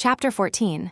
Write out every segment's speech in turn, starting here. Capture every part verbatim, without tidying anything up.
Chapter fourteen.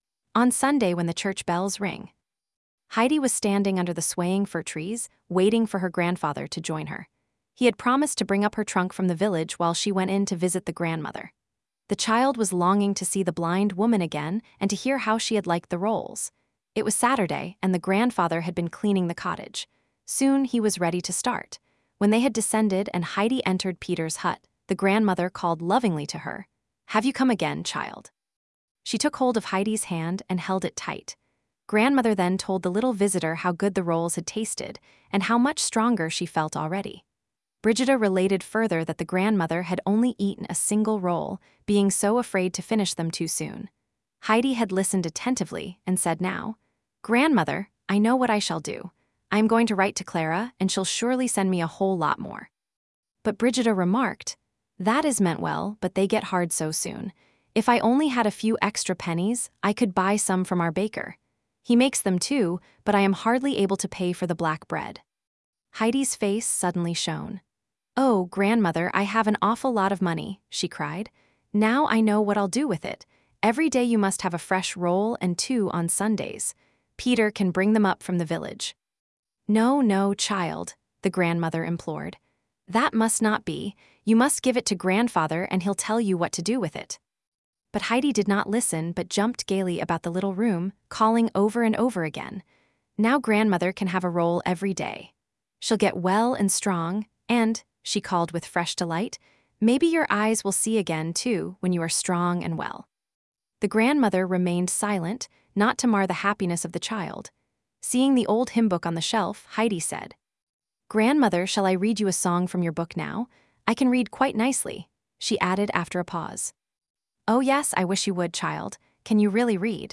On Sunday when the church bells ring. Heidi was standing under the swaying fir trees, waiting for her grandfather to join her. He had promised to bring up her trunk from the village while she went in to visit the grandmother. The child was longing to see the blind woman again and to hear how she had liked the rolls. It was Saturday, and the grandfather had been cleaning the cottage. Soon he was ready to start. When they had descended and Heidi entered Peter's hut, the grandmother called lovingly to her, "Have you come again, child?" She took hold of Heidi's hand and held it tight. Grandmother then told the little visitor how good the rolls had tasted and how much stronger she felt already. Brigida related further that the grandmother had only eaten a single roll, being so afraid to finish them too soon. Heidi had listened attentively and said now, "Grandmother, I know what I shall do. I am going to write to Clara, and she'll surely send me a whole lot more." But Brigida remarked, "That is meant well, but they get hard so soon. If I only had a few extra pennies, I could buy some from our baker. He makes them too, but I am hardly able to pay for the black bread." Heidi's face suddenly shone. "Oh, grandmother, I have an awful lot of money," she cried. "Now I know what I'll do with it. Every day you must have a fresh roll and two on Sundays. Peter can bring them up from the village." "No, no, child," the grandmother implored. "That must not be. You must give it to grandfather and he'll tell you what to do with it." But Heidi did not listen but jumped gaily about the little room, calling over and over again, "Now grandmother can have a roll every day. She'll get well and strong, and," she called with fresh delight, "maybe your eyes will see again, too, when you are strong and well." The grandmother remained silent, not to mar the happiness of the child. Seeing the old hymn book on the shelf, Heidi said, "Grandmother, shall I read you a song from your book now? I can read quite nicely," she added after a pause. "Oh yes, I wish you would, child. Can you really read?"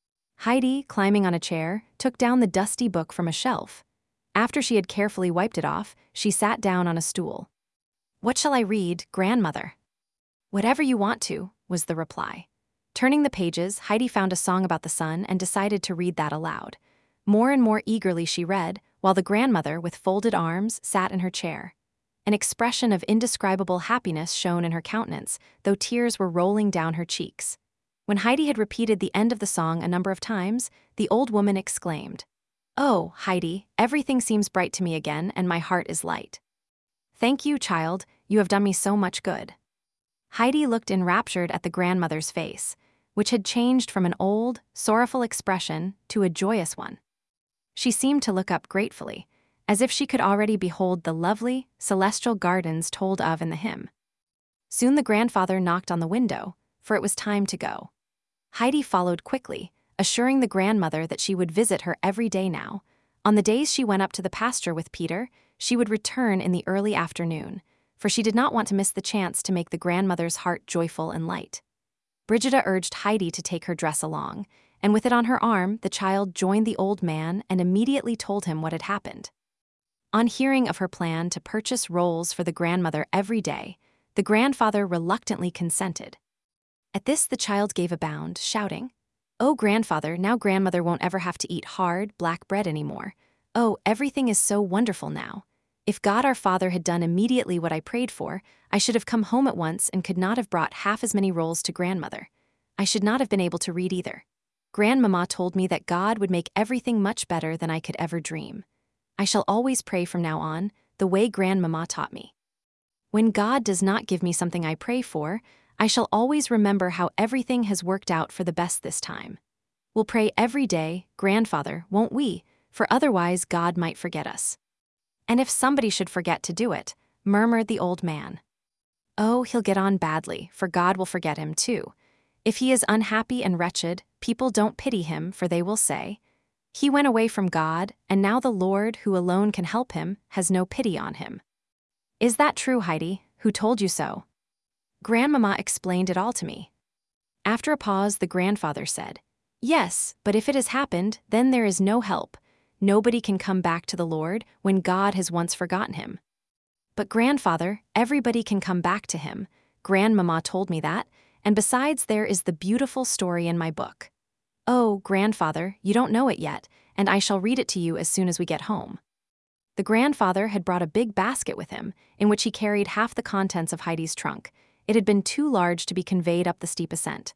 Heidi, climbing on a chair, took down the dusty book from a shelf. After she had carefully wiped it off, she sat down on a stool. "What shall I read, grandmother?" "Whatever you want to," was the reply. Turning the pages, Heidi found a song about the sun and decided to read that aloud. More and more eagerly she read, while the grandmother, with folded arms, sat in her chair. An expression of indescribable happiness shone in her countenance, though tears were rolling down her cheeks. When Heidi had repeated the end of the song a number of times, the old woman exclaimed, "Oh, Heidi, everything seems bright to me again, and my heart is light." "Thank you, child, you have done me so much good." Heidi looked enraptured at the grandmother's face, which had changed from an old, sorrowful expression to a joyous one. She seemed to look up gratefully, as if she could already behold the lovely, celestial gardens told of in the hymn. Soon the grandfather knocked on the window, for it was time to go. Heidi followed quickly, assuring the grandmother that she would visit her every day now. On the days she went up to the pasture with Peter, she would return in the early afternoon, for she did not want to miss the chance to make the grandmother's heart joyful and light. Brigida urged Heidi to take her dress along, and with it on her arm, the child joined the old man and immediately told him what had happened. On hearing of her plan to purchase rolls for the grandmother every day, the grandfather reluctantly consented. At this the child gave a bound, shouting, "Oh, grandfather, now grandmother won't ever have to eat hard, black bread anymore. Oh, everything is so wonderful now. If God our Father had done immediately what I prayed for, I should have come home at once and could not have brought half as many rolls to grandmother. I should not have been able to read either. Grandmama told me that God would make everything much better than I could ever dream. I shall always pray from now on, the way grandmama taught me. When God does not give me something I pray for, I shall always remember how everything has worked out for the best this time. We'll pray every day, grandfather, won't we? For otherwise God might forget us." "And if somebody should forget to do it," murmured the old man. "Oh, he'll get on badly, for God will forget him too. If he is unhappy and wretched, people don't pity him, for they will say, 'He went away from God, and now the Lord, who alone can help him, has no pity on him.'" "Is that true, Heidi? Who told you so?" "Grandmama explained it all to me." After a pause, the grandfather said, "Yes, but if it has happened, then there is no help. Nobody can come back to the Lord when God has once forgotten him." "But grandfather, everybody can come back to him. Grandmama told me that, and besides there is the beautiful story in my book." "Oh, grandfather, you don't know it yet, and I shall read it to you as soon as we get home." The grandfather had brought a big basket with him, in which he carried half the contents of Heidi's trunk. It had been too large to be conveyed up the steep ascent.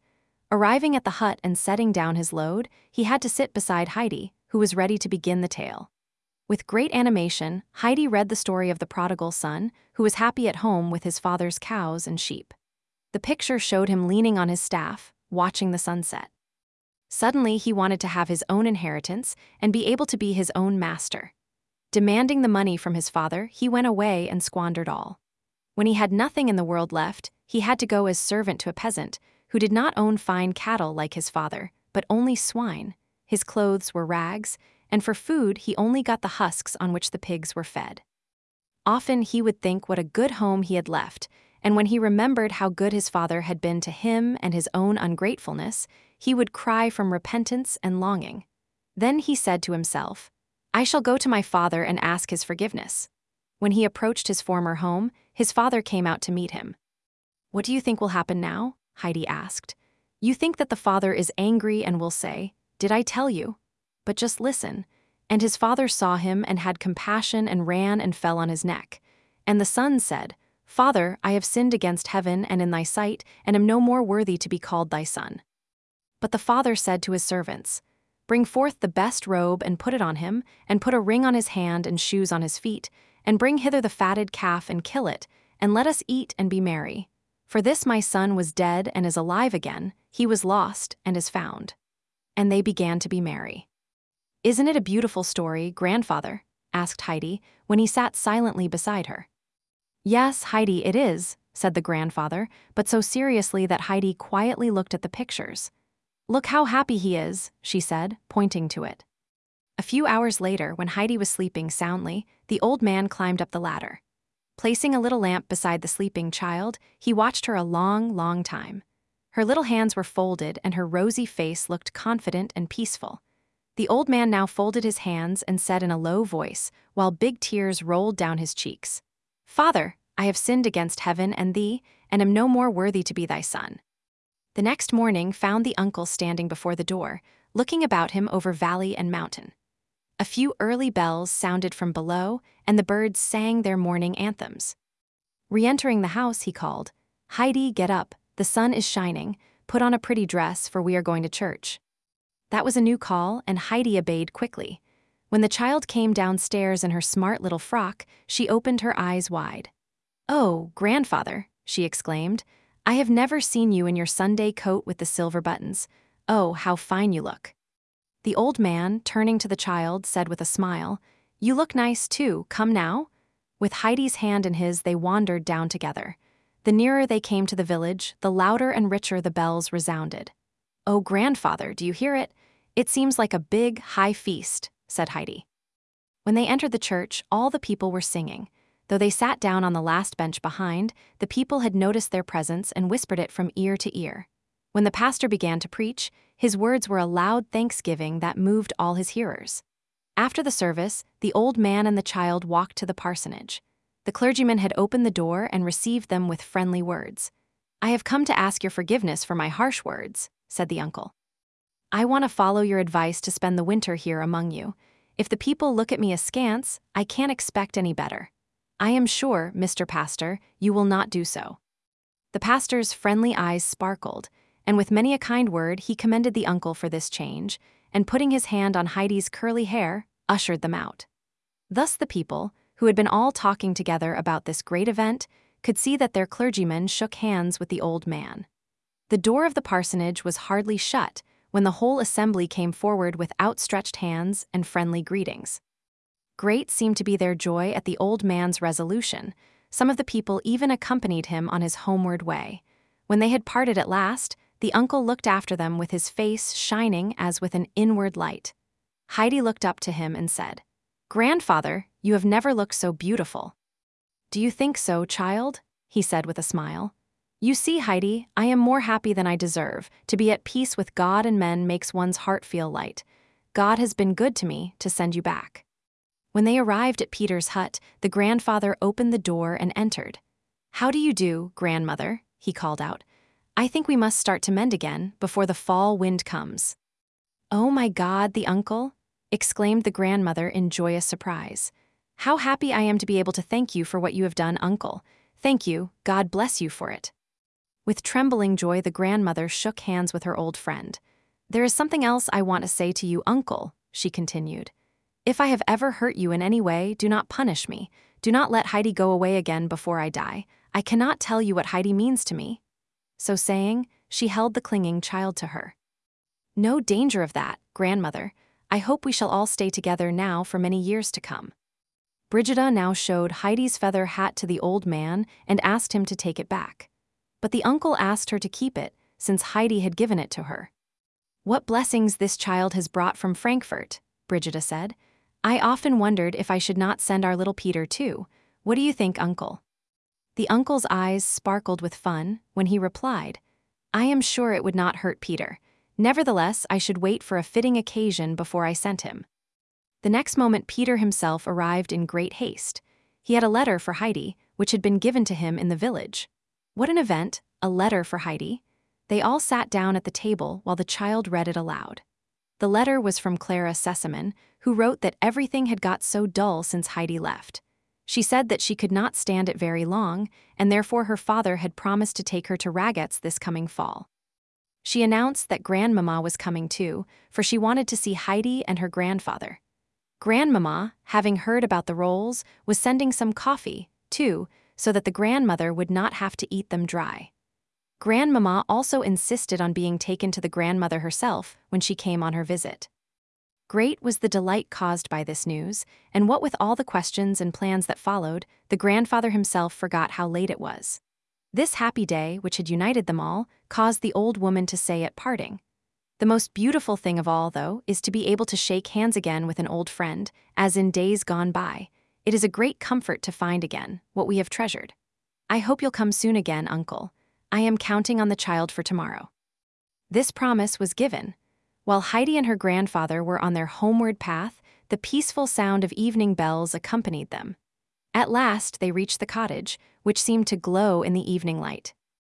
Arriving at the hut and setting down his load, he had to sit beside Heidi, who was ready to begin the tale. With great animation, Heidi read the story of the prodigal son, who was happy at home with his father's cows and sheep. The picture showed him leaning on his staff, watching the sunset. Suddenly, he wanted to have his own inheritance and be able to be his own master. Demanding the money from his father, he went away and squandered all. When he had nothing in the world left, he had to go as servant to a peasant, who did not own fine cattle like his father, but only swine. His clothes were rags, and for food he only got the husks on which the pigs were fed. Often he would think what a good home he had left, and when he remembered how good his father had been to him and his own ungratefulness, he would cry from repentance and longing. Then he said to himself, "I shall go to my father and ask his forgiveness." When he approached his former home, his father came out to meet him. "What do you think will happen now?" Heidi asked. "You think that the father is angry and will say, 'Did I tell you?' But just listen." And his father saw him and had compassion and ran and fell on his neck. And the son said, "Father, I have sinned against heaven and in thy sight, and am no more worthy to be called thy son." But the father said to his servants, "Bring forth the best robe and put it on him, and put a ring on his hand and shoes on his feet, and bring hither the fatted calf and kill it, and let us eat and be merry. For this my son was dead and is alive again, he was lost and is found." And they began to be merry. "Isn't it a beautiful story, grandfather?" asked Heidi, when he sat silently beside her. "Yes, Heidi, it is," said the grandfather, but so seriously that Heidi quietly looked at the pictures. "Look how happy he is," she said, pointing to it. A few hours later, when Heidi was sleeping soundly, the old man climbed up the ladder. Placing a little lamp beside the sleeping child, he watched her a long, long time. Her little hands were folded and her rosy face looked confident and peaceful. The old man now folded his hands and said in a low voice, while big tears rolled down his cheeks, "Father, I have sinned against heaven and thee, and am no more worthy to be thy son." The next morning found the uncle standing before the door, looking about him over valley and mountain. A few early bells sounded from below, and the birds sang their morning anthems. Re-entering the house, he called, "Heidi, get up, the sun is shining, put on a pretty dress, for we are going to church." That was a new call, and Heidi obeyed quickly. When the child came downstairs in her smart little frock, she opened her eyes wide. "Oh, grandfather," she exclaimed, "I have never seen you in your Sunday coat with the silver buttons. Oh, how fine you look." The old man, turning to the child, said with a smile, "You look nice too, come now." With Heidi's hand in his, they wandered down together. The nearer they came to the village, the louder and richer the bells resounded. "Oh, grandfather, do you hear it? It seems like a big, high feast," said Heidi. When they entered the church, all the people were singing. Though they sat down on the last bench behind, the people had noticed their presence and whispered it from ear to ear. When the pastor began to preach, his words were a loud thanksgiving that moved all his hearers. After the service, the old man and the child walked to the parsonage. The clergyman had opened the door and received them with friendly words. "I have come to ask your forgiveness for my harsh words," said the uncle. "I want to follow your advice to spend the winter here among you. If the people look at me askance, I can't expect any better. I am sure, Mister Pastor, you will not do so." The pastor's friendly eyes sparkled, and with many a kind word he commended the uncle for this change, and putting his hand on Heidi's curly hair, ushered them out. Thus the people, who had been all talking together about this great event, could see that their clergyman shook hands with the old man. The door of the parsonage was hardly shut when the whole assembly came forward with outstretched hands and friendly greetings. Great seemed to be their joy at the old man's resolution. Some of the people even accompanied him on his homeward way. When they had parted at last, the uncle looked after them with his face shining as with an inward light. Heidi looked up to him and said, "Grandfather, you have never looked so beautiful." "Do you think so, child?" he said with a smile. "You see, Heidi, I am more happy than I deserve. To be at peace with God and men makes one's heart feel light. God has been good to me to send you back." When they arrived at Peter's hut, the grandfather opened the door and entered. "How do you do, grandmother?" he called out. "I think we must start to mend again before the fall wind comes." "Oh my God, the uncle!" exclaimed the grandmother in joyous surprise. "How happy I am to be able to thank you for what you have done, uncle. Thank you, God bless you for it." With trembling joy, the grandmother shook hands with her old friend. "There is something else I want to say to you, uncle," she continued. "If I have ever hurt you in any way, do not punish me. Do not let Heidi go away again before I die. I cannot tell you what Heidi means to me." So saying, she held the clinging child to her. "No danger of that, grandmother. I hope we shall all stay together now for many years to come." Brigida now showed Heidi's feather hat to the old man and asked him to take it back. But the uncle asked her to keep it, since Heidi had given it to her. "What blessings this child has brought from Frankfurt," Brigida said. "I often wondered if I should not send our little Peter too. What do you think, uncle?" The uncle's eyes sparkled with fun when he replied, "I am sure it would not hurt Peter. Nevertheless, I should wait for a fitting occasion before I sent him." The next moment Peter himself arrived in great haste. He had a letter for Heidi, which had been given to him in the village. What an event, a letter for Heidi. They all sat down at the table while the child read it aloud. The letter was from Clara Sesemann, who wrote that everything had got so dull since Heidi left. She said that she could not stand it very long, and therefore her father had promised to take her to Ragaz this coming fall. She announced that Grandmama was coming too, for she wanted to see Heidi and her grandfather. Grandmama, having heard about the rolls, was sending some coffee, too, so that the grandmother would not have to eat them dry. Grandmama also insisted on being taken to the grandmother herself when she came on her visit. Great was the delight caused by this news, and what with all the questions and plans that followed, the grandfather himself forgot how late it was. This happy day, which had united them all, caused the old woman to say at parting, "The most beautiful thing of all, though, is to be able to shake hands again with an old friend, as in days gone by. It is a great comfort to find again what we have treasured. I hope you'll come soon again, uncle. I am counting on the child for tomorrow." This promise was given. While Heidi and her grandfather were on their homeward path, the peaceful sound of evening bells accompanied them. At last they reached the cottage, which seemed to glow in the evening light.